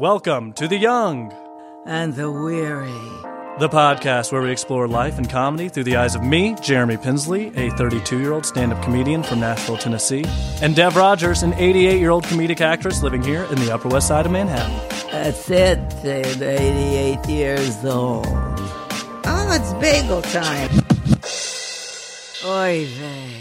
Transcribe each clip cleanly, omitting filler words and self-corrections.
Welcome to The Young and the Weary, the podcast where we explore life and comedy through the eyes of me, Jeremy Pinsley, a 32-year-old stand-up comedian from Nashville, Tennessee, and Dev Rogers, an 88-year-old comedic actress living here in the Upper West Side of Manhattan. That's it, Dave, 88 years old. Oh, it's bagel time. Oy vey.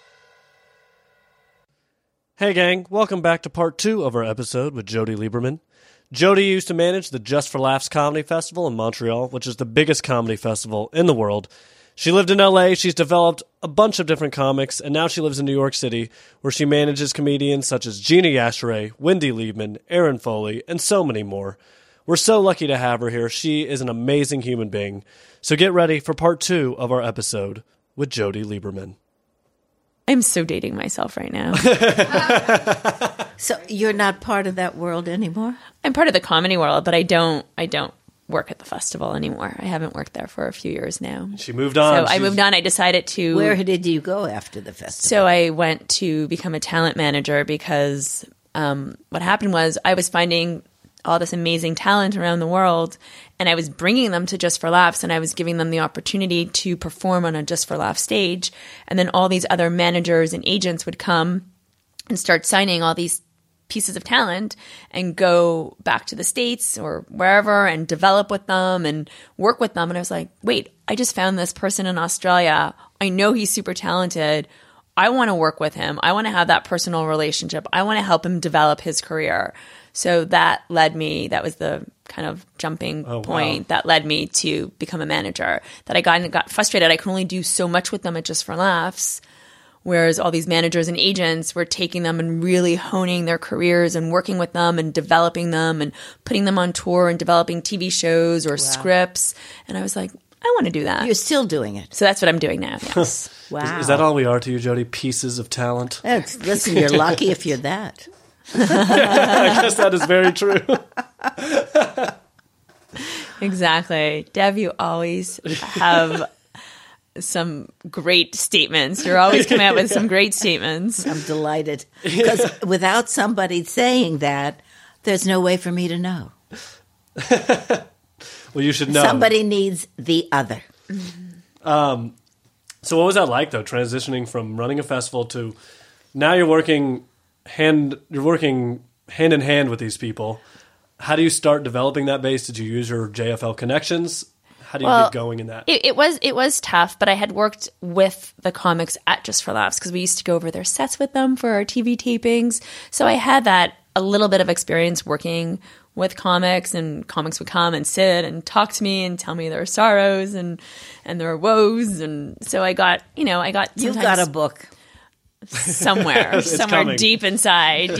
Hey gang, welcome back to part 2 of our episode with Jody Lieberman. Jody used to manage the Just for Laughs Comedy Festival in Montreal, which is the biggest comedy festival in the world. She lived in LA, she's developed a bunch of different comics, and now she lives in New York City, where she manages comedians such as Gina Yashere, Wendy Liebman, Aaron Foley, and so many more. We're so lucky to have her here. She is an amazing human being. So get ready for part 2 of our episode with Jody Lieberman. I'm so dating myself right now. So you're not part of that world anymore? I'm part of the comedy world, but I don't work at the festival anymore. I haven't worked there for a few years now. She moved on. So I moved on. I decided to... Where did you go after the festival? So I went to become a talent manager because what happened was I was finding all this amazing talent around the world, and I was bringing them to Just for Laughs, and I was giving them the opportunity to perform on a Just for Laughs stage. And then all these other managers and agents would come and start signing all these pieces of talent and go back to the States or wherever and develop with them and work with them. And I was like, wait, I just found this person in Australia. I know he's super talented. I want to work with him. I want to have that personal relationship. I want to help him develop his career. So that led me, that was the kind of jumping point that led me to become a manager. That I got frustrated. I could only do so much with them at Just for Laughs, whereas all these managers and agents were taking them and really honing their careers and working with them and developing them and putting them on tour and developing TV shows or scripts. And I was like, I want to do that. You're still doing it. So that's what I'm doing now, yes. Wow. Is that all we are to you, Jody? Pieces of talent? Listen, you're lucky if you're that. I guess that is very true. Exactly. Dev, you always have some great statements. You're always coming out with some great statements. I'm delighted. Because without somebody saying that, there's no way for me to know. Well, you should know. Somebody needs the other. So what was that like, though, transitioning from running a festival to now you're working hand in hand with these people? How do you start developing that base? Did you use your JFL connections? How do you get going in that? It was tough, but I had worked with the comics at Just for Laughs because we used to go over their sets with them for our TV tapings. So I had a little bit of experience working with comics, and comics would come and sit and talk to me and tell me their sorrows and their woes. And so I got. You've got a book. Somewhere coming. deep inside.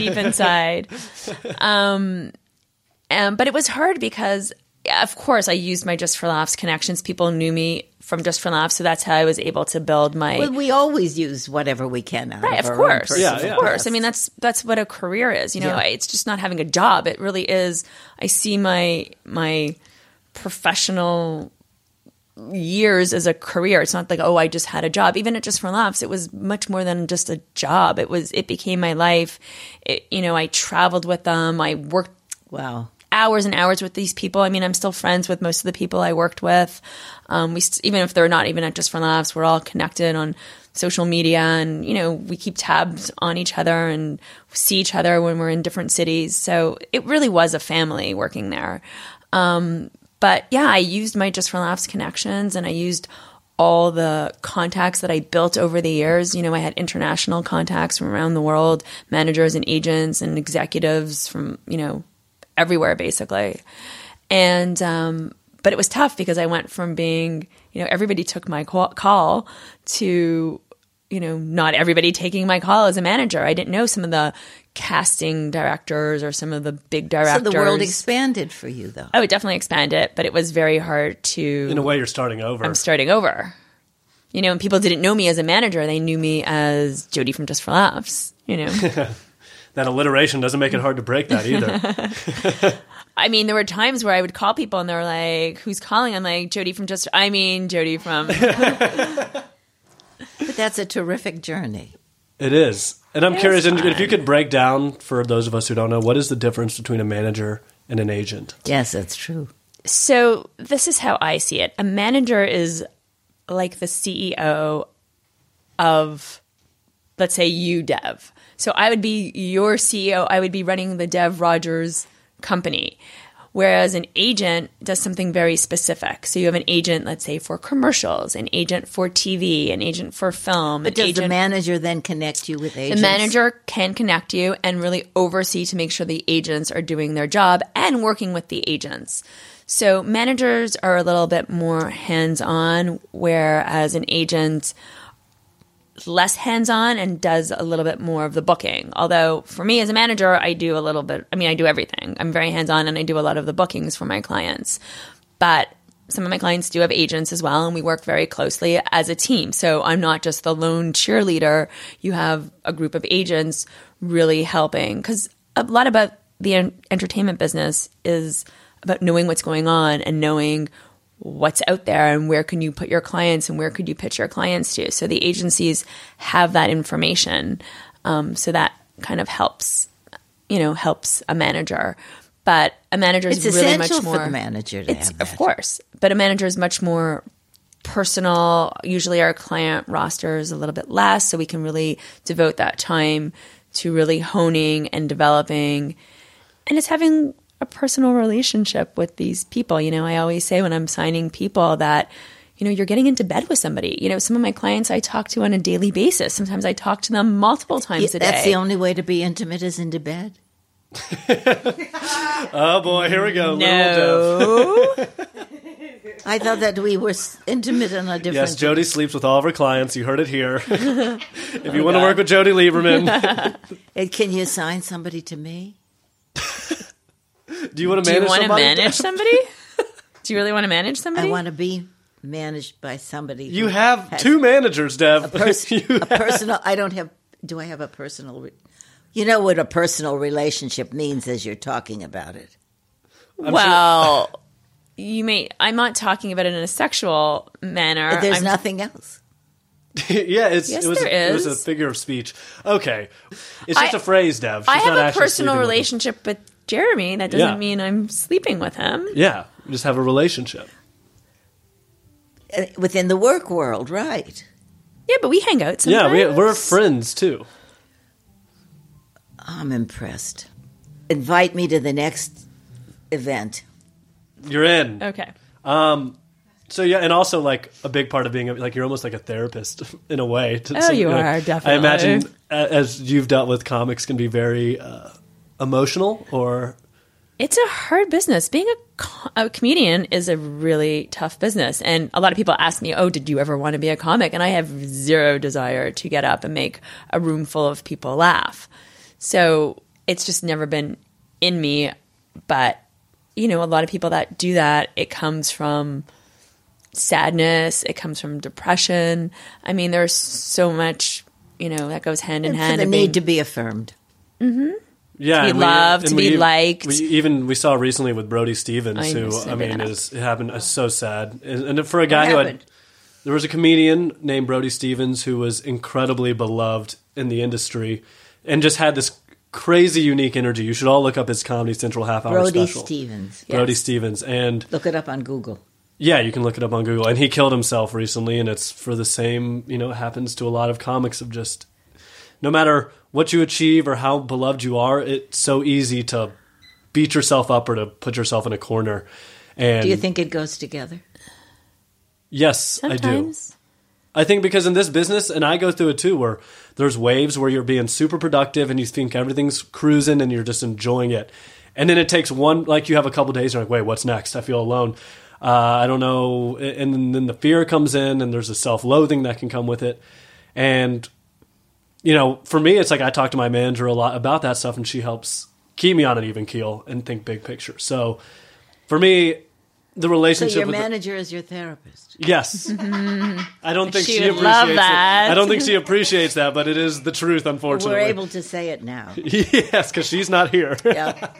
But it was hard because, of course, I used my Just for Laughs connections. People knew me from Just for Laughs, so that's how I was able to build my... Well, we always use whatever we can out right, of of our course. own Of course. I mean, that's what a career is. It's just not having a job. It really is. I see my professional years as a career. It's not like, I just had a job. Even at Just for Laughs, it was much more than just a job. It became my life. I traveled with them. I worked hours and hours with these people. I mean, I'm still friends with most of the people I worked with. Even if they're not even at Just for Laughs, we're all connected on social media, and we keep tabs on each other and see each other when we're in different cities. So it really was a family working there. But yeah, I used my Just for Laughs connections, and I used all the contacts that I built over the years. I had international contacts from around the world, managers and agents and executives from, everywhere basically. And, but it was tough because I went from being, everybody took my call to, not everybody taking my call as a manager. I didn't know some of the casting directors or some of the big directors. So the world expanded for you, though. I would definitely expand it, but it was very hard to... In a way, you're starting over. I'm starting over. And people didn't know me as a manager. They knew me as Jody from Just for Laughs, That alliteration doesn't make it hard to break that either. I mean, there were times where I would call people and they're like, who's calling? I'm like, Jody from... But that's a terrific journey. It is. And I'm curious, if you could break down, for those of us who don't know, what is the difference between a manager and an agent? Yes, that's true. So this is how I see it. A manager is like the CEO of, let's say, UDev. So I would be your CEO. I would be running the Dev Rogers company. Whereas an agent does something very specific. So you have an agent, let's say, for commercials, an agent for TV, an agent for film. But does the manager then connect you with agents? The manager can connect you and really oversee to make sure the agents are doing their job and working with the agents. So managers are a little bit more hands-on, whereas an agent less hands-on and does a little bit more of the booking. Although for me as a manager, I do a little bit, I do everything. I'm very hands-on and I do a lot of the bookings for my clients. But some of my clients do have agents as well, and we work very closely as a team. So I'm not just the lone cheerleader. You have a group of agents really helping, because a lot about the entertainment business is about knowing what's going on and knowing what's out there and where can you put your clients and where could you pitch your clients to. So the agencies have that information. So that kind of helps a manager. But a manager is really much more... It's essential for the manager to have that. Of course. But a manager is much more personal. Usually our client roster is a little bit less, so we can really devote that time to really honing and developing. And it's having a personal relationship with these people. I always say when I'm signing people that, you're getting into bed with somebody. Some of my clients I talk to on a daily basis. Sometimes I talk to them multiple times a day. That's the only way to be intimate is into bed? Oh boy, here we go. No. I thought that we were intimate on a different... Yes, Jody sleeps with all of her clients. You heard it here. If you want to work with Jody Lieberman. Can you assign somebody to me? Do you want to manage somebody? Do you want to manage somebody? Do you really want to manage somebody? I want to be managed by somebody. You have two managers, Dev. A personal... I don't have... Do I have a personal... You know what a personal relationship means as you're talking about it. You may... I'm not talking about it in a sexual manner. There's nothing else. Yeah, it was a figure of speech. Okay. It's just a phrase, Dev. I have a personal relationship with Jeremy. That doesn't mean I'm sleeping with him. Yeah, you just have a relationship. Within the work world, right. Yeah, but we hang out sometimes. Yeah, we're friends, too. I'm impressed. Invite me to the next event. You're in. Okay. So yeah, and also like a big part of being like you're almost like a therapist in a way. You are, definitely. I imagine as you've dealt with comics can be very emotional or... It's a hard business. Being a comedian is a really tough business. And a lot of people ask me, did you ever want to be a comic? And I have zero desire to get up and make a room full of people laugh. So it's just never been in me. But, a lot of people that do that, it comes from sadness. It comes from depression. There's so much, that goes hand in hand. For the need to be affirmed. Mm-hmm. Yeah, to be loved, to be liked. We saw recently with Brody Stevens, it happened. It's so sad. And for a guy there was a comedian named Brody Stevens who was incredibly beloved in the industry and just had this crazy, unique energy. You should all look up his Comedy Central half-hour special. Brody Stevens. And look it up on Google. Yeah, you can look it up on Google. And he killed himself recently, and it's for the same, it happens to a lot of comics of just, no matter what you achieve or how beloved you are, it's so easy to beat yourself up or to put yourself in a corner. And do you think it goes together? Yes, sometimes. I do. I think because in this business, and I go through it too, where there's waves where you're being super productive and you think everything's cruising and you're just enjoying it. And then it takes you have a couple days and you're like, wait, what's next? I feel alone. I don't know. And then the fear comes in and there's a self-loathing that can come with it. And for me, it's like I talk to my manager a lot about that stuff, and she helps keep me on an even keel and think big picture. So, for me, the relationship. So your manager is your therapist. Yes, I don't think she appreciates that. I don't think she appreciates that, but it is the truth. Unfortunately, we're able to say it now. Yes, because she's not here. Yeah.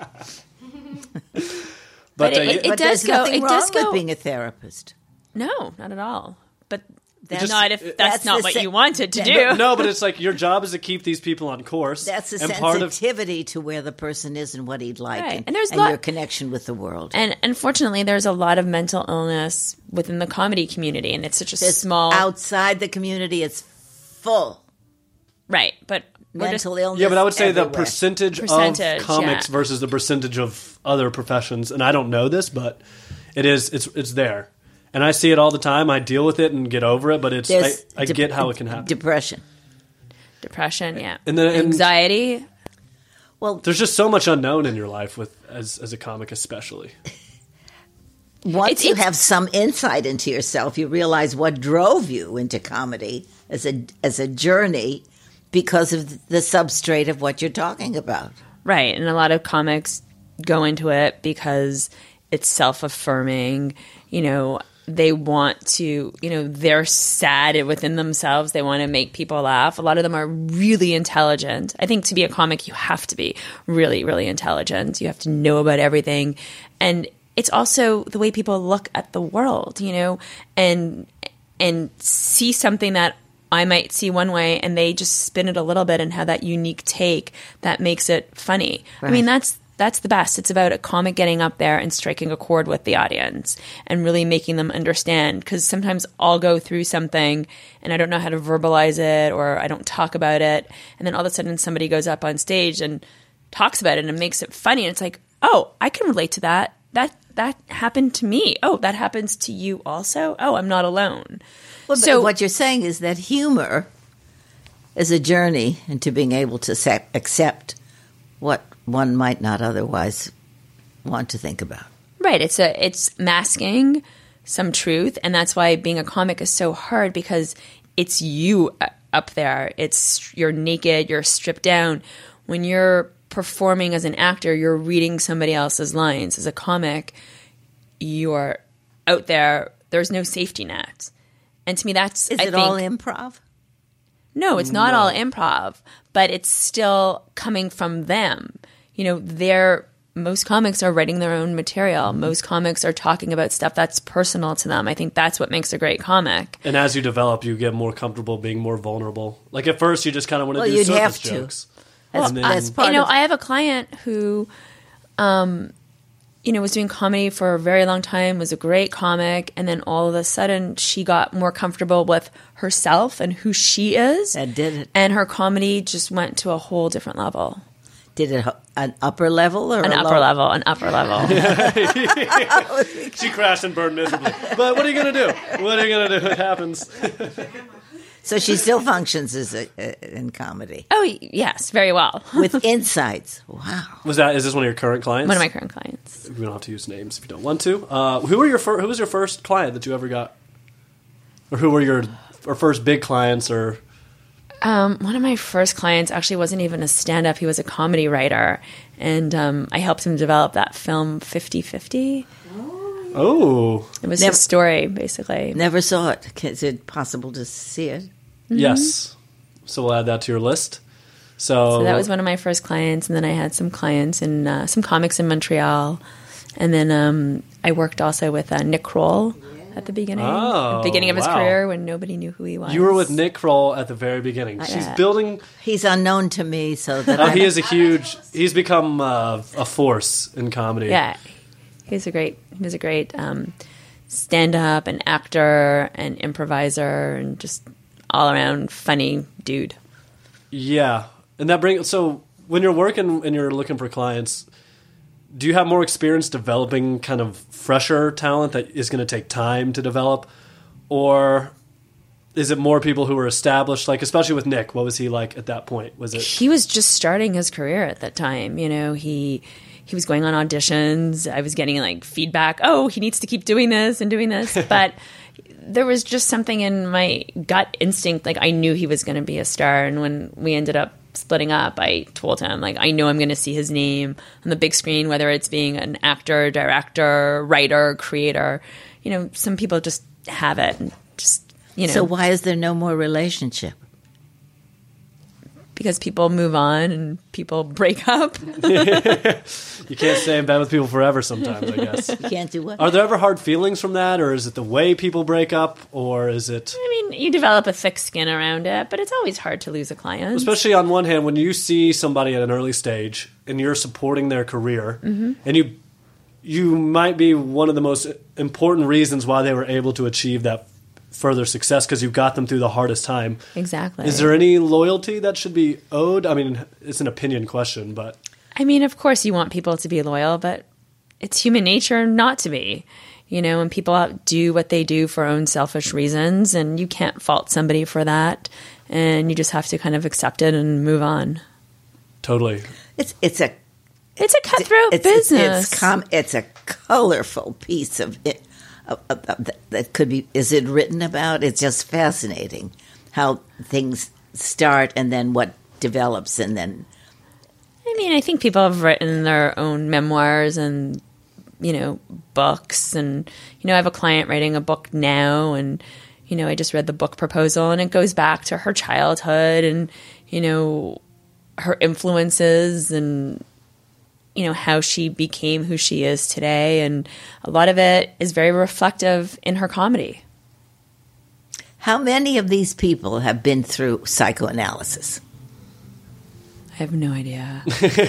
But it does there's go. nothing It wrong does go with being a therapist. No, not at all. But Not if that's not what you wanted to do. No, but it's like your job is to keep these people on course. That's the and sensitivity to where the person is and what he'd like, Right. and your connection with the world. And unfortunately, there's a lot of mental illness within the comedy community, and it's such a small. Outside the community, it's full. Right, but Mental illness. Yeah, but I would say everywhere. the percentage of comics versus the percentage of other professions, and I don't know this, but it's there. And I see it all the time. I deal with it and get over it, but I get how it can happen. Depression, yeah. And anxiety. Well, there's just so much unknown in your life as a comic, especially. Once you have some insight into yourself, you realize what drove you into comedy as a journey because of the substrate of what you're talking about. Right, and a lot of comics go into it because it's self-affirming. They want to, they're sad within themselves. They want to make people laugh. A lot of them are really intelligent. I think to be a comic, you have to be really, really intelligent. You have to know about everything. And it's also the way people look at the world, and see something that I might see one way and they just spin it a little bit and have that unique take that makes it funny. Right. I mean, that's the best. It's about a comic getting up there and striking a chord with the audience and really making them understand. Because sometimes I'll go through something and I don't know how to verbalize it or I don't talk about it. And then all of a sudden somebody goes up on stage and talks about it and makes it funny. And it's like, oh, I can relate to that. That happened to me. Oh, that happens to you also? Oh, I'm not alone. Well, so what you're saying is that humor is a journey into being able to accept what one might not otherwise want to think about. Right. It's masking some truth, and that's why being a comic is so hard because it's you up there. You're naked, you're stripped down. When you're performing as an actor, you're reading somebody else's lines. As a comic, you're out there. There's no safety net. And to me, Is it all improv? No, it's not all improv, but it's still coming from them. Most comics are writing their own material. Most comics are talking about stuff that's personal to them. I think that's what makes a great comic. And as you develop, you get more comfortable being more vulnerable. Like at first, you just kind of want to do surface jokes. That's part of I have a client who, was doing comedy for a very long time, was a great comic, and then all of a sudden she got more comfortable with herself and who she is. And did it. And her comedy just went to a whole different level. Did it an upper level or an upper level? An upper level. She crashed and burned miserably. But what are you going to do? It happens. So she still functions in comedy. Oh, yes, very well. With insights. Wow. Is this one of your current clients? One of my current clients. We don't have to use names if you don't want to. Who was your first client that you ever got? Or who were your first big clients or... One of my first clients actually wasn't even a stand-up. He was a comedy writer. And I helped him develop that film 50/50. Oh. It was his story, basically. Never saw it. Is it possible to see it? Mm-hmm. Yes. So we'll add that to your list. So that was one of my first clients. And then I had some clients and some comics in Montreal. And then I worked also with Nick Kroll at the beginning. At the beginning of his career when nobody knew who he was. You were with Nick Kroll at the very beginning. He's unknown to me, so that he's become a force in comedy. Yeah. He was a great stand-up and actor and improviser and just all-around funny dude. Yeah. And so when you're working and you're looking for clients, do you have more experience developing kind of fresher talent that is going to take time to develop? Or is it more people who are established, like especially with Nick? What was he like at that point? He was just starting his career at that time. He was going on auditions. I was getting feedback. Oh, he needs to keep doing this and doing this. But there was just something in my gut instinct. I knew he was going to be a star. And when we ended up splitting up, I told him, I know I'm going to see his name on the big screen, whether it's being an actor, director, writer, creator. Some people just have it and just, So why is there no more relationship? because people move on and people break up. You can't stay in bed with people forever sometimes, I guess. You can't do what? Are there ever hard feelings from that, or is it the way people break up, or is it... I mean, you develop a thick skin around it, but it's always hard to lose a client. Especially on one hand, when you see somebody at an early stage and you're supporting their career, and you might be one of the most important reasons why they were able to achieve that further success, because you got them through the hardest time. Exactly. Is there any loyalty that should be owed? I mean, it's an opinion question, but... I mean, of course you want people to be loyal, but it's human nature not to be. You know, and people do what they do for own selfish reasons, and you can't fault somebody for that, and you just have to kind of accept it and move on. Totally. It's a cutthroat business. It's a colorful piece of it. That could be, is it written about? It's just fascinating how things start and then what develops and then... I mean, I think people have written their own memoirs and, you know, books. And, you know, I have a client writing a book now, and, you know, I just read the book proposal, and it goes back to her childhood and, you know, her influences and, you know, how she became who she is today. And a lot of it is very reflective in her comedy. How many of these people have been through psychoanalysis? I have no idea.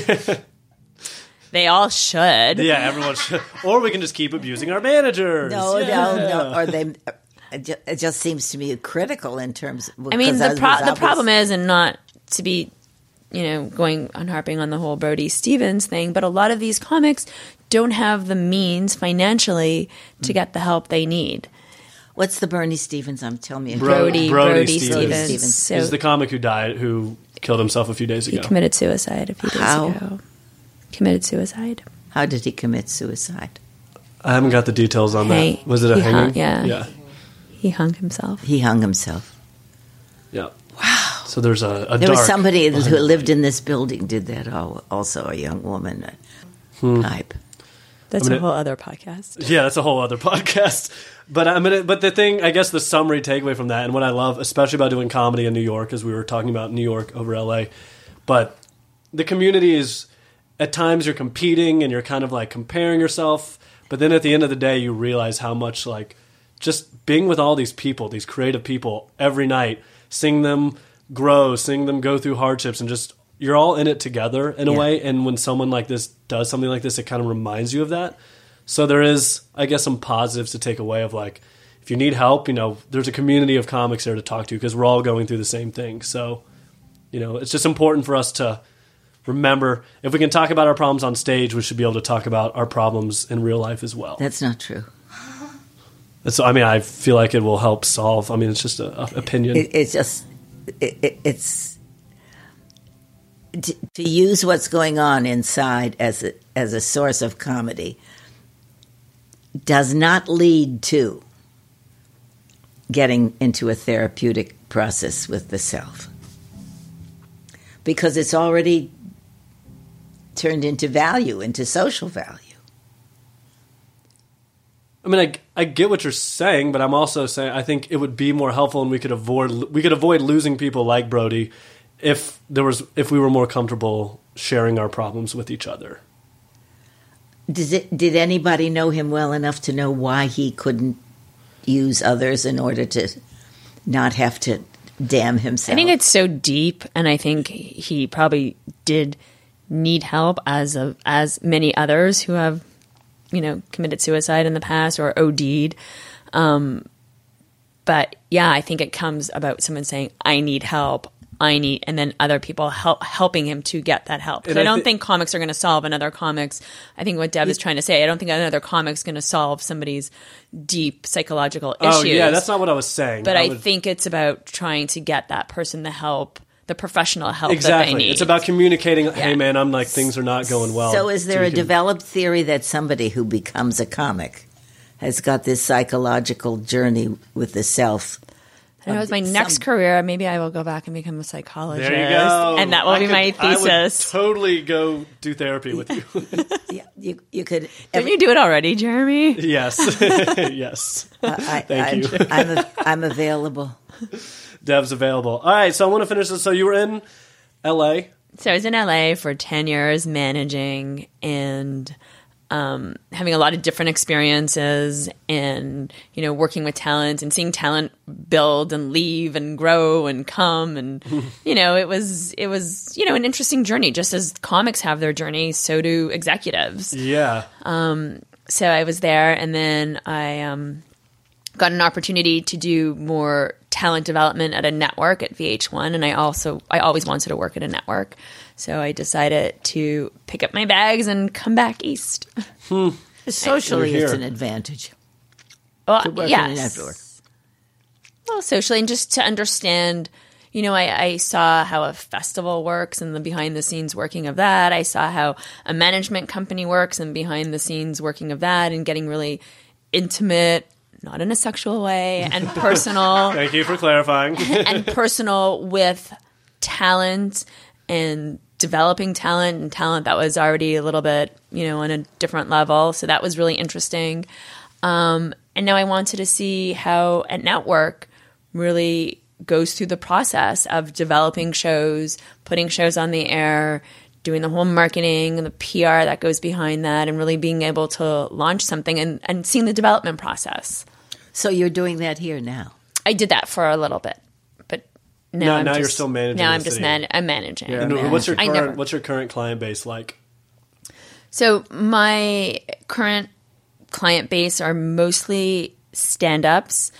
They all should. Yeah, everyone should. Or we can just keep abusing our managers. No. Or they... It just seems to me critical in terms... I mean, the problem is, and not to be... you know, going on harping on the whole Brody Stevens thing, but a lot of these comics don't have the means financially to get the help they need. What's the Bernie Stevens? Tell me. Brody Stevens. So, he's the comic who killed himself a few days ago. He committed suicide a few days ago. Committed suicide. How did he commit suicide? I haven't got the details on that. Was it a hanging? Yeah. He hung himself. Yeah. Wow. So there's there was somebody who lived in this building did that also, a young woman type. That's a whole other podcast. Yeah, that's a whole other podcast. But but the thing, I guess the summary takeaway from that, and what I love, especially about doing comedy in New York, as we were talking about New York over LA, but the community is, at times you're competing and you're kind of like comparing yourself, but then at the end of the day you realize how much like just being with all these people, these creative people every night, seeing them grow, seeing them go through hardships, and just you're all in it together in a way. And when someone like this does something like this, it kind of reminds you of that. So there is, I guess, some positives to take away of like, if you need help, you know, there's a community of comics there to talk to because we're all going through the same thing. So, you know, it's just important for us to remember, if we can talk about our problems on stage, we should be able to talk about our problems in real life as well. That's not true. I feel like it will help solve. I mean, it's just an opinion. It's to use what's going on inside as a source of comedy does not lead to getting into a therapeutic process with the self, because it's already turned into value, into social value. I mean, I get what you're saying, but I'm also saying I think it would be more helpful, and we could avoid losing people like Brody if we were more comfortable sharing our problems with each other. Did anybody know him well enough to know why he couldn't use others in order to not have to damn himself? I think it's so deep, and I think he probably did need help as many others who have, you know, committed suicide in the past or OD'd. But yeah, I think it comes about someone saying, I need help. And then other people helping him to get that help. Because I don't think comics are going to solve another comic's. I think what Deb is trying to say, I don't think another comic's going to solve somebody's deep psychological issues. Oh yeah, that's not what I was saying. But I think it's about trying to get that person the help, the professional help that they need. It's about communicating, hey man, I'm like, things are not going well. So is there a developed theory that somebody who becomes a comic has got this psychological journey with the self? I know, it's my next career. Maybe I will go back and become a psychologist. There you go. And that will be my thesis. I would totally go do therapy with you. Yeah, you could. Didn't you do it already, Jeremy? Yes. Yes. Thank you. I'm available. Deb's available. All right, so I want to finish this. So you were in LA? So I was in LA for 10 years managing and having a lot of different experiences and, working with talent and seeing talent build and leave and grow and come. And, it was an interesting journey. Just as comics have their journey, so do executives. Yeah. So I was there, and then I got an opportunity to do more talent development at a network at VH1, and I always wanted to work at a network. So I decided to pick up my bags and come back east. Socially, it's an advantage to work in a network. Well, socially, and just to understand, I saw how a festival works and the behind-the-scenes working of that. I saw how a management company works and behind-the-scenes working of that, and getting really intimate, not in a sexual way, and personal. Thank you for clarifying. And personal with talent and developing talent and talent that was already a little bit, on a different level. So that was really interesting. And now I wanted to see how a network really goes through the process of developing shows, putting shows on the air, doing the whole marketing and the PR that goes behind that, and really being able to launch something and seeing the development process. So you're doing that here now? I did that for a little bit, but now you're still managing. Now I'm just I'm managing. Yeah. And what's your current client base like? So my current client base are mostly stand-ups.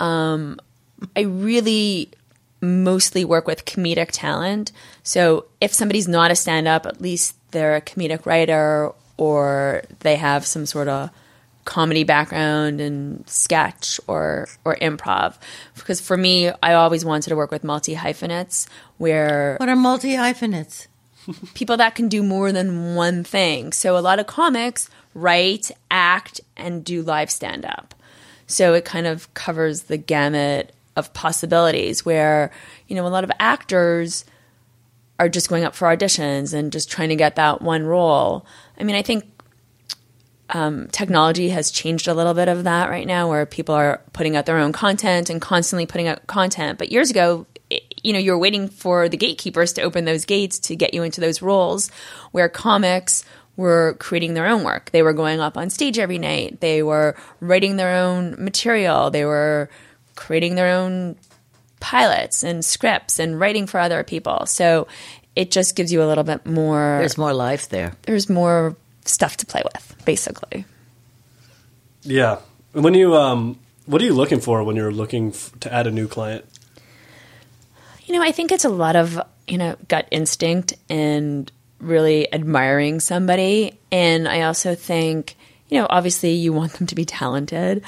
I really mostly work with comedic talent. So if somebody's not a stand-up, at least they're a comedic writer or they have some sort of comedy background and sketch or improv. Because for me, I always wanted to work with multi-hyphenates where... What are multi-hyphenates? People that can do more than one thing. So a lot of comics write, act, and do live stand-up. So it kind of covers the gamut of possibilities where, a lot of actors are just going up for auditions and just trying to get that one role. I mean, I think technology has changed a little bit of that right now where people are putting out their own content and constantly putting out content. But years ago, you were waiting for the gatekeepers to open those gates to get you into those roles where comics were creating their own work. They were going up on stage every night. They were writing their own material. They were creating their own pilots and scripts and writing for other people. So it just gives you a little bit more... There's more life there. There's more stuff to play with, basically. Yeah. When you, what are you looking for when you're looking to add a new client? I think it's a lot of, gut instinct and really admiring somebody. And I also think, obviously you want them to be talented.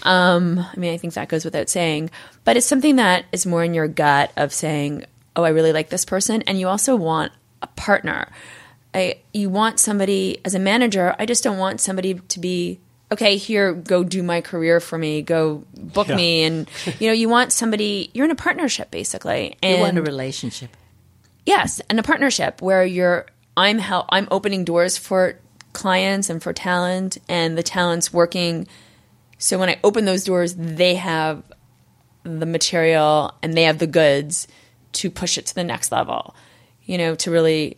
I think that goes without saying. But it's something that is more in your gut of saying, oh, I really like this person. And you also want a partner. You want somebody, as a manager, I just don't want somebody to be, okay, here, go do my career for me, go book me. And, you want somebody, you're in a partnership, basically. And you want a relationship. Yes, and a partnership where I'm opening doors for clients and for talent, and the talent's working. So when I open those doors, they have the material and they have the goods to push it to the next level. To really,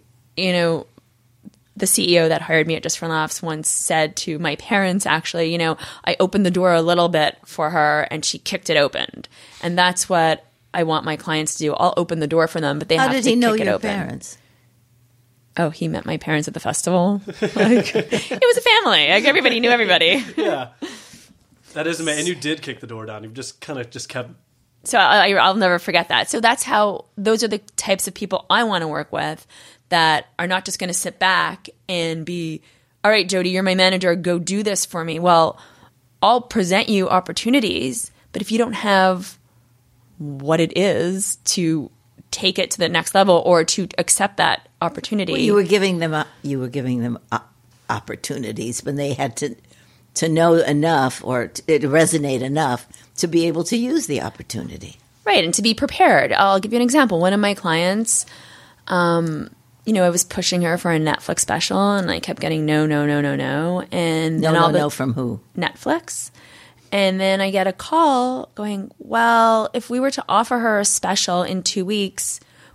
the CEO that hired me at Just for Laughs once said to my parents, actually, I opened the door a little bit for her and she kicked it open. And that's what I want my clients to do. I'll open the door for them, but they have to kick it open. How did he know your parents? Oh, he met my parents at the festival. It was a family. Everybody knew everybody. Yeah. That is amazing. And you did kick the door down. You just kept... So I'll never forget that. So those are the types of people I want to work with that are not just going to sit back and be, all right, Jody, you're my manager. Go do this for me. Well, I'll present you opportunities, but if you don't have what it is to take it to the next level or to accept that opportunity. Well, you were giving them opportunities when they had to know enough or to resonate enough to be able to use the opportunity. Right, and to be prepared. I'll give you an example. One of my clients, I was pushing her for a Netflix special, and I kept getting no. And no from who? Netflix. And then I get a call going, well, if we were to offer her a special in 2 weeks,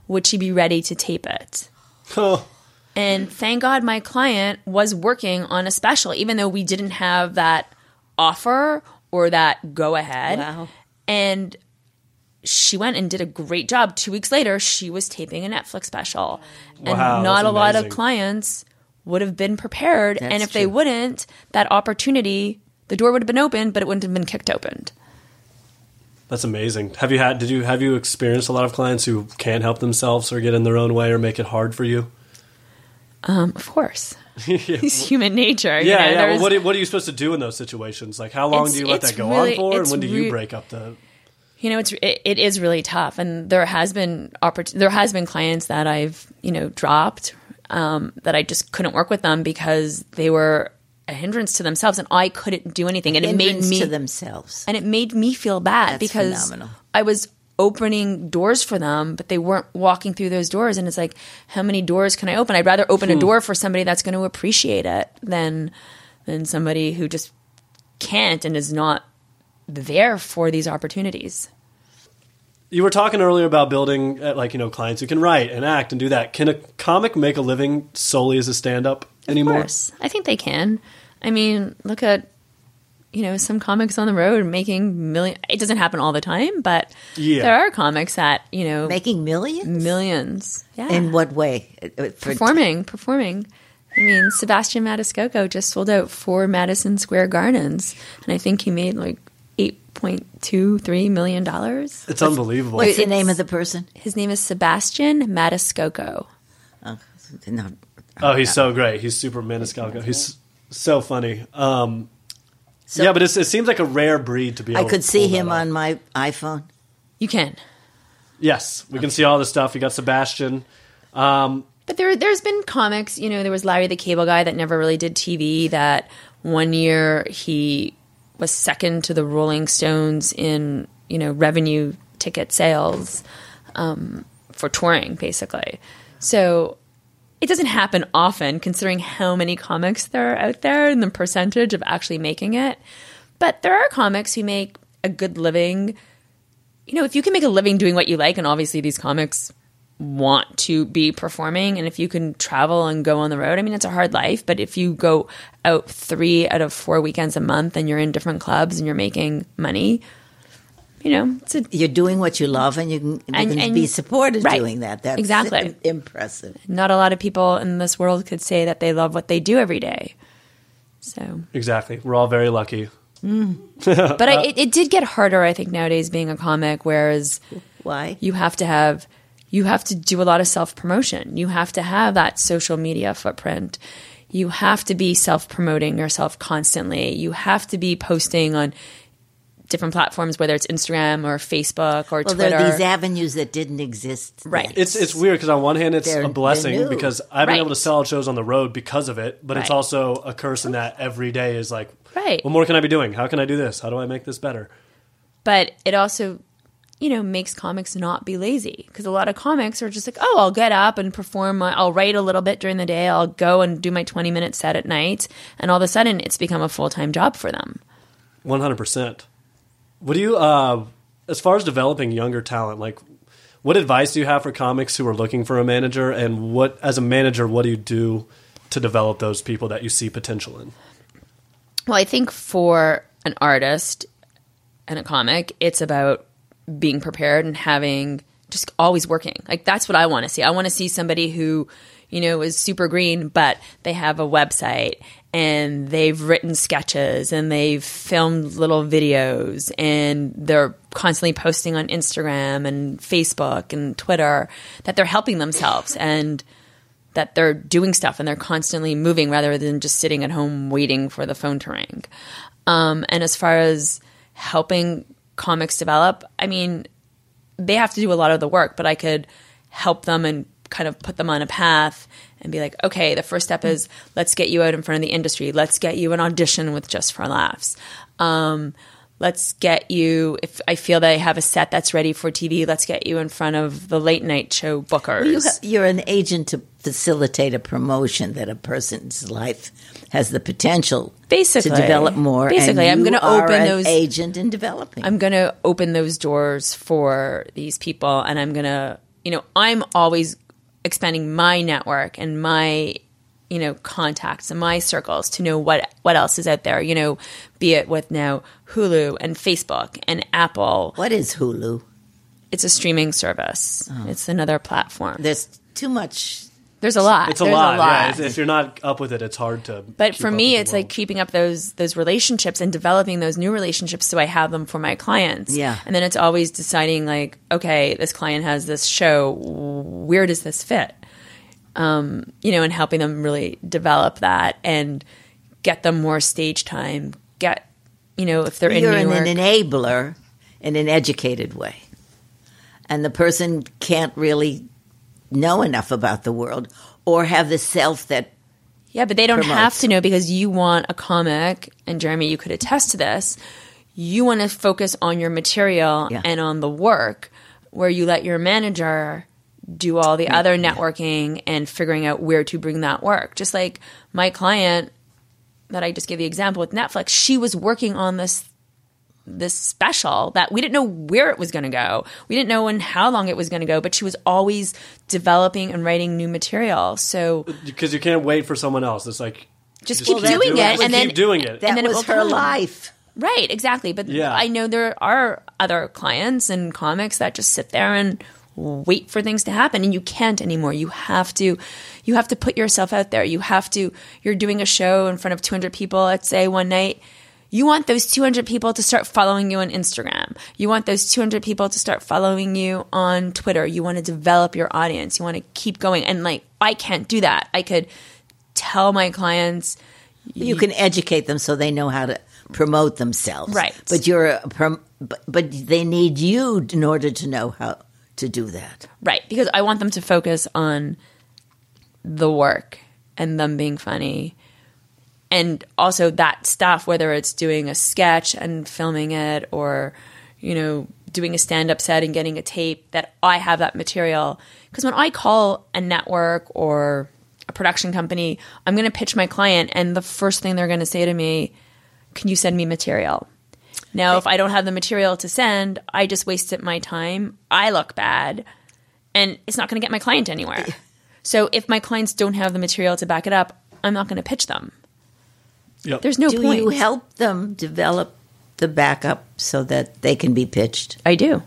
would she be ready to tape it? Oh. And thank God my client was working on a special, even though we didn't have that offer or that go ahead. Wow. And she went and did a great job. 2 weeks later, she was taping a Netflix special. And Wow, not that's a lot of amazing. clients would have been prepared. That's and if they true. wouldn't, that opportunity, the door would have been open, but it wouldn't have been kicked open. That's amazing. Have you experienced a lot of clients who can't help themselves or get in their own way or make it hard for you? Of course. It's human nature. Yeah, you know, yeah. Well, what are you supposed to do in those situations? Like, how long do you let that go on for, and when do you break up the? You know, it is really tough, and there has been clients that I've dropped that I just couldn't work with them because they were a hindrance to themselves, and I couldn't do anything, and it made me to themselves, and it made me feel bad That's because phenomenal. I was opening doors for them, but they weren't walking through those doors. And it's like, how many doors can I open? I'd rather open a door for somebody that's going to appreciate it than somebody who just can't and is not there for these opportunities. You were talking earlier about building, clients who can write and act and do that. Can a comic make a living solely as a stand-up anymore? Of course. I think they can. I mean, look at some comics on the road making millions. It doesn't happen all the time, but there are comics that, making millions? Millions. Yeah. In what way? Performing. I mean, Sebastian Maniscalco just sold out 4 Madison Square Gardens, and I think he made like $8.23 million. It's unbelievable. What's the name of the person? His name is Sebastian Maniscalco. Oh, he's so great. He's super Maniscalco. He's so funny. But it seems like a rare breed to be able to I could see pull him that off. on my iPhone. You can. Yes, we can see all the stuff. You got Sebastian. But there's been comics, there was Larry the Cable Guy that never really did TV, that one year he was second to the Rolling Stones in, revenue ticket sales for touring, basically. So it doesn't happen often, considering how many comics there are out there and the percentage of actually making it. But there are comics who make a good living. If you can make a living doing what you like, and obviously these comics want to be performing, and if you can travel and go on the road, I mean, it's a hard life, but if you go out 3 out of 4 weekends a month and you're in different clubs and you're making money, you're doing what you love, and you can be supported doing that. That's exactly impressive. Not a lot of people in this world could say that they love what they do every day. So exactly, we're all very lucky. But it did get harder, I think, nowadays being a comic. Whereas, why you have to do a lot of self promotion. You have to have that social media footprint. You have to be self promoting yourself constantly. You have to be posting on different platforms, whether it's Instagram or Facebook or Twitter. There are these avenues that didn't exist. Right. It's weird because on one hand it's They're a blessing new. because I've been able to sell out shows on the road because of it, but it's Right. also a curse in that every day is like, Right. what more can I be doing? How can I do this? How do I make this better? But it also, makes comics not be lazy, because a lot of comics are just like, oh, I'll get up and perform. I'll write a little bit during the day. I'll go and do my 20-minute set at night. And all of a sudden it's become a full-time job for them. 100%. What do you, as far as developing younger talent, like what advice do you have for comics who are looking for a manager, and as a manager, what do you do to develop those people that you see potential in? Well, I think for an artist and a comic, it's about being prepared and having just always working. Like, that's what I want to see. I want to see somebody who, is super green, but they have a website and they've written sketches and they've filmed little videos and they're constantly posting on Instagram and Facebook and Twitter, that they're helping themselves and that they're doing stuff and they're constantly moving rather than just sitting at home waiting for the phone to ring. And as far as helping comics develop, I mean, they have to do a lot of the work, but I could help them and kind of put them on a path and be like, okay, the first step is let's get you out in front of the industry. Let's get you an audition with Just for Laughs. Let's get you, if I feel that I have a set that's ready for TV, let's get you in front of the late night show bookers. Well, you're an agent to facilitate a promotion that a person's life has the potential to develop more. Basically, I'm going to open those agent in developing. I'm going to open those doors for these people, and I'm going to I'm always expanding my network and my, contacts and my circles to know what else is out there, be it with now Hulu and Facebook and Apple. What is Hulu? It's a streaming service. Oh. It's another platform. There's too much. There's a lot. It's a lot. Yeah, if you're not up with it, it's hard to. But for me, it's like keeping up those relationships and developing those new relationships so I have them for my clients. Yeah. And then it's always deciding like, okay, this client has this show. Where does this fit? And helping them really develop that and get them more stage time. If they're in New York. You're an enabler in an educated way. And the person can't really know enough about the world or have the self that yeah, but they don't promotes. have to know because you want a comic, and Jeremy, you could attest to this, you want to focus on your material and on the work where you let your manager do all the other networking and figuring out where to bring that work. Just like my client that I just gave the example with Netflix, she was working on this special that we didn't know where it was going to go. We didn't know how long it was going to go, but she was always developing and writing new material. So because you can't wait for someone else. It's like just keep doing it, and then keep doing it. That and then was her life. Right, exactly. But I know there are other clients and comics that just sit there and wait for things to happen, and you can't anymore. You have to put yourself out there. You're doing a show in front of 200 people, let's say one night. You want those 200 people to start following you on Instagram. You want those 200 people to start following you on Twitter. You want to develop your audience. You want to keep going. And I can't do that. I could tell my clients. You can educate them so they know how to promote themselves. Right. But they need you in order to know how to do that. Right. Because I want them to focus on the work and them being funny. And also that stuff, whether it's doing a sketch and filming it or, doing a stand-up set and getting a tape, that I have that material. Because when I call a network or a production company, I'm going to pitch my client, and the first thing they're going to say to me, can you send me material? Now, if I don't have the material to send, I just wasted my time. I look bad, and it's not going to get my client anywhere. So if my clients don't have the material to back it up, I'm not going to pitch them. Yep. There's no point. Do you help them develop the backup so that they can be pitched? I do.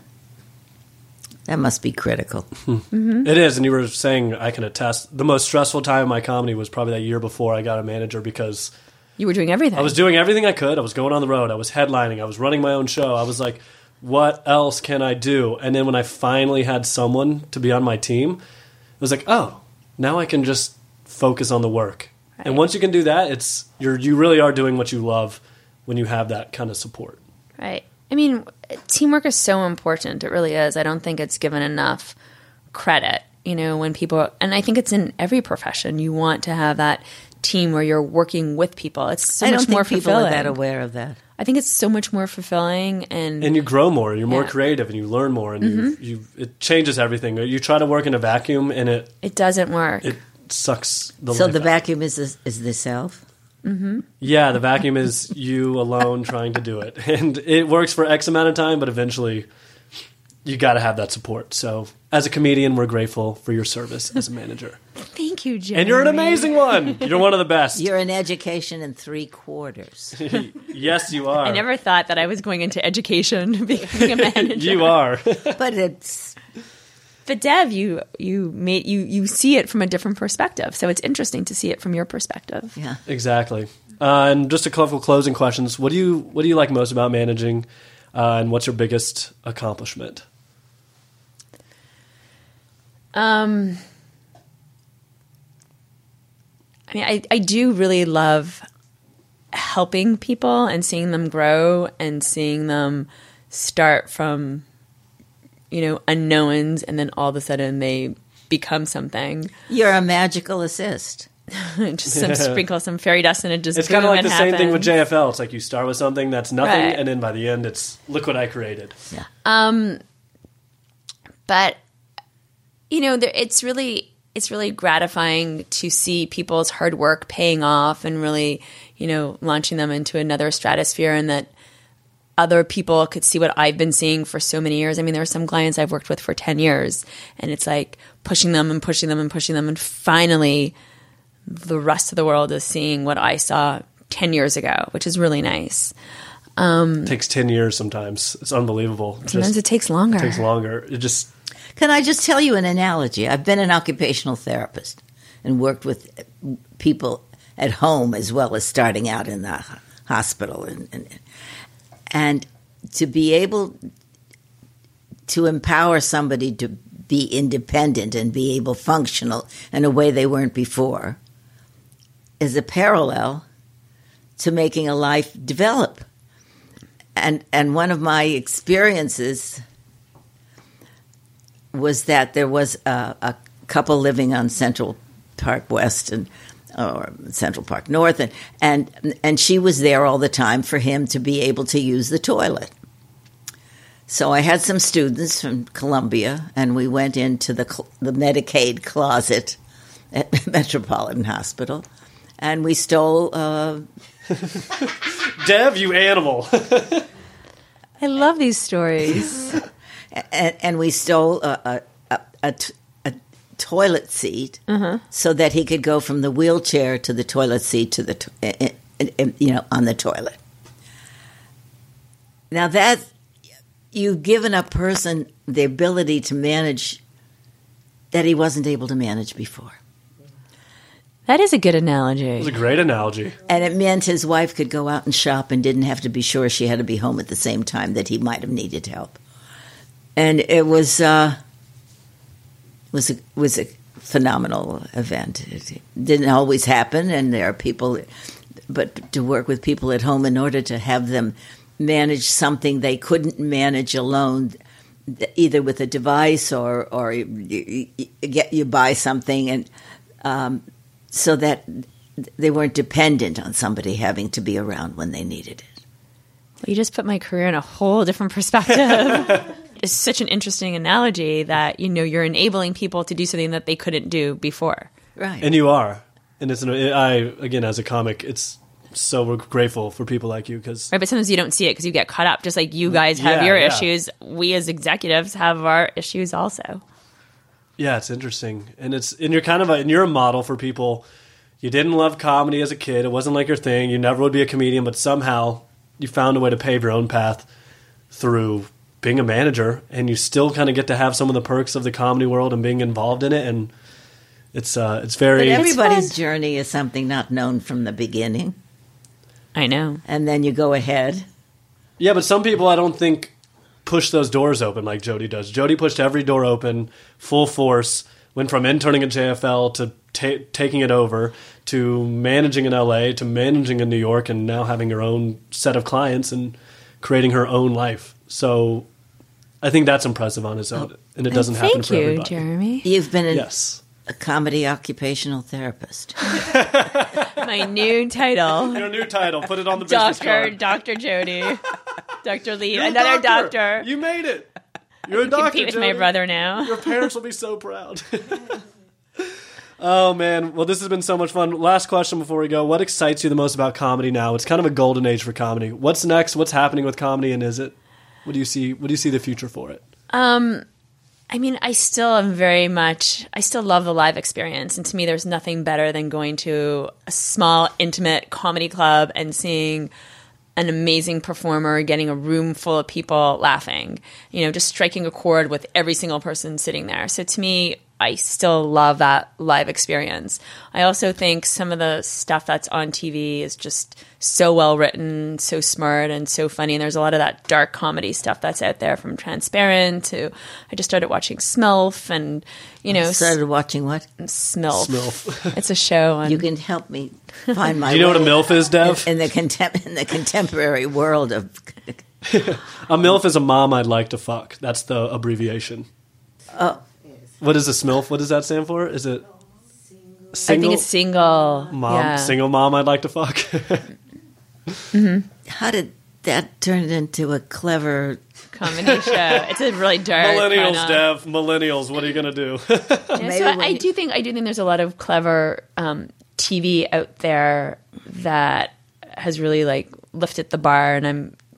That must be critical. Mm-hmm. It is, and you were saying, I can attest, the most stressful time in my comedy was probably that year before I got a manager because you were doing everything. I was doing everything I could. I was going on the road. I was headlining. I was running my own show. I was like, what else can I do? And then when I finally had someone to be on my team, it was like, oh, now I can just focus on the work. Right. And once you can do that, you really are doing what you love when you have that kind of support. Right. I mean, teamwork is so important. It really is. I don't think it's given enough credit, when people, and I think it's in every profession, you want to have that team where you're working with people. It's so much more fulfilling. People are that aware of that. I think it's so much more fulfilling, and you grow more. You're more creative, and you learn more, and it changes everything. You try to work in a vacuum, and it doesn't work. It sucks the life So the out. vacuum is the self? Mm-hmm. Yeah, the vacuum is you alone trying to do it. And it works for X amount of time, but eventually you got to have that support. So as a comedian, we're grateful for your service as a manager. Thank you, Jeremy. And you're an amazing one. You're one of the best. You're an education in 3/4. Yes, you are. I never thought that I was going into education, becoming a manager. You are. But Dev, you see it from a different perspective, so it's interesting to see it from your perspective. Yeah, exactly. And just a couple closing questions. What do you like most about managing, and what's your biggest accomplishment? I mean, I do really love helping people and seeing them grow and seeing them start from unknowns, and then all of a sudden they become something. You're a magical assist. Just sprinkle some fairy dust in it. Just it's kind of like the happens. same thing with JFL. It's like you start with something that's nothing, right. and then by the end, it's look what I created. Yeah. But it's really gratifying to see people's hard work paying off and really launching them into another stratosphere, and that other people could see what I've been seeing for so many years. I mean, there are some clients I've worked with for 10 years, and it's like pushing them and pushing them and pushing them. And finally, the rest of the world is seeing what I saw 10 years ago, which is really nice. It takes 10 years sometimes. It's unbelievable. Sometimes it takes longer. It takes longer. Can I just tell you an analogy? I've been an occupational therapist and worked with people at home as well as starting out in the hospital. And to be able to empower somebody to be independent and be able functional in a way they weren't before is a parallel to making a life develop. And one of my experiences was that there was a couple living on Central Park West or Central Park North, and she was there all the time for him to be able to use the toilet. So I had some students from Columbia, and we went into the Medicaid closet at Metropolitan Hospital, and we stole... Dev, you animal. I love these stories. and we stole a toilet seat so that he could go from the wheelchair to the toilet seat to the on the toilet. Now that you've given a person the ability to manage that he wasn't able to manage before. That is a good analogy. It was a great analogy. And it meant his wife could go out and shop and didn't have to be sure she had to be home at the same time that he might have needed help. And it was a phenomenal event. It didn't always happen, and there are people, but to work with people at home in order to have them manage something they couldn't manage alone, either with a device or you buy something, and so that they weren't dependent on somebody having to be around when they needed it. Well, you just put my career in a whole different perspective. It's such an interesting analogy that, you're enabling people to do something that they couldn't do before. Right. And you are. And again, as a comic, it's so grateful for people like you. Right, but sometimes you don't see it because you get caught up. Just like you guys have your issues, we as executives have our issues also. Yeah, it's interesting. And you're a model for people. You didn't love comedy as a kid. It wasn't like your thing. You never would be a comedian, but somehow you found a way to pave your own path through being a manager, and you still kind of get to have some of the perks of the comedy world and being involved in it. And it's very... But everybody's journey is something not known from the beginning. I know. And then you go ahead. Yeah, but some people I don't think push those doors open like Jody does. Jody pushed every door open, full force, went from interning at JFL to taking it over, to managing in LA, to managing in New York, and now having her own set of clients and creating her own life. So I think that's impressive on its own, and it doesn't happen for everybody. Thank you, Jeremy. You've been a comedy occupational therapist. My new title. Your new title. Put it on the business card. Dr. Jody. Dr. Lee. You're another doctor. You made it. You're a doctor, compete with Jody. my brother now. Your parents will be so proud. Oh, man. Well, this has been so much fun. Last question before we go. What excites you the most about comedy now? It's kind of a golden age for comedy. What's next? What's happening with comedy, and what do you see the future for it? I mean, I still love the live experience. And to me, there's nothing better than going to a small, intimate comedy club and seeing an amazing performer, getting a room full of people laughing, just striking a chord with every single person sitting there. So to me, I still love that live experience. I also think some of the stuff that's on TV is just so well written, so smart, and so funny. And there's a lot of that dark comedy stuff that's out there, from Transparent to I just started watching Smilf, and started watching what? Smilf. It's a show. You can help me find my. Do you know what a MILF is, Dev? In the contemporary world of. A MILF is a mom I'd like to fuck. That's the abbreviation. Oh. What is a SMILF? What does that stand for? Is it single? I think it's single. Mom, yeah. Single mom I'd like to fuck. Mm-hmm. How did that turn into a clever comedy show? It's a really dark millennials, Dev. Millennials. What are you gonna do? I do think there's a lot of clever TV out there that has really lifted the bar, and I'm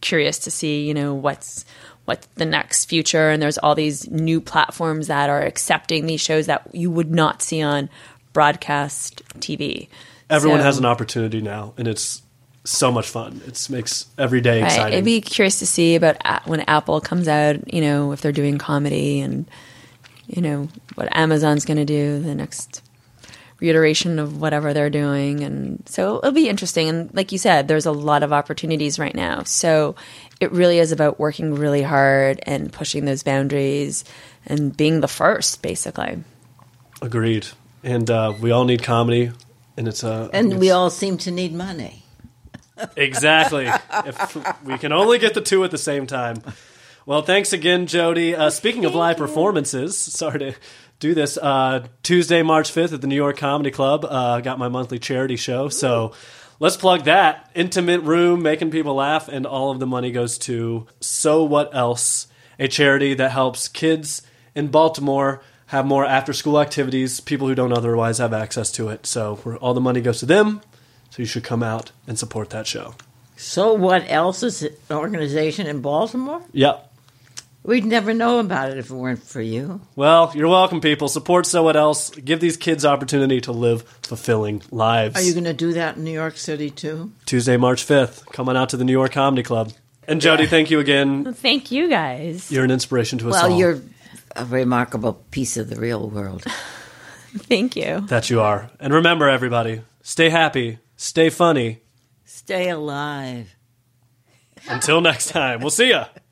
curious to see, what's the next future. And there's all these new platforms that are accepting these shows that you would not see on broadcast TV. Everyone has an opportunity now, and it's so much fun. It makes every day exciting. I'd be curious to see about when Apple comes out, if they're doing comedy, and, what Amazon's going to do, the next reiteration of whatever they're doing. And so it'll be interesting. And like you said, there's a lot of opportunities right now. So it really is about working really hard and pushing those boundaries and being the first, basically. Agreed. And we all need comedy. And we all seem to need money. Exactly. If we can only get the two at the same time. Well, thanks again, Jody. Speaking of live performances, sorry to do this. Tuesday, March 5th at the New York Comedy Club. Got my monthly charity show. So let's plug that. Intimate room, making people laugh, and all of the money goes to So What Else, a charity that helps kids in Baltimore have more after-school activities, people who don't otherwise have access to it. So all the money goes to them, so you should come out and support that show. So What Else is an organization in Baltimore? Yep. We'd never know about it if it weren't for you. Well, you're welcome, people. Support So What Else. Give these kids opportunity to live fulfilling lives. Are you going to do that in New York City, too? Tuesday, March 5th. Come on out to the New York Comedy Club. And Jody, thank you again. Thank you, guys. You're an inspiration to us all. Well, you're a remarkable piece of the real world. Thank you. That you are. And remember, everybody, stay happy, stay funny. Stay alive. Until next time. We'll see ya.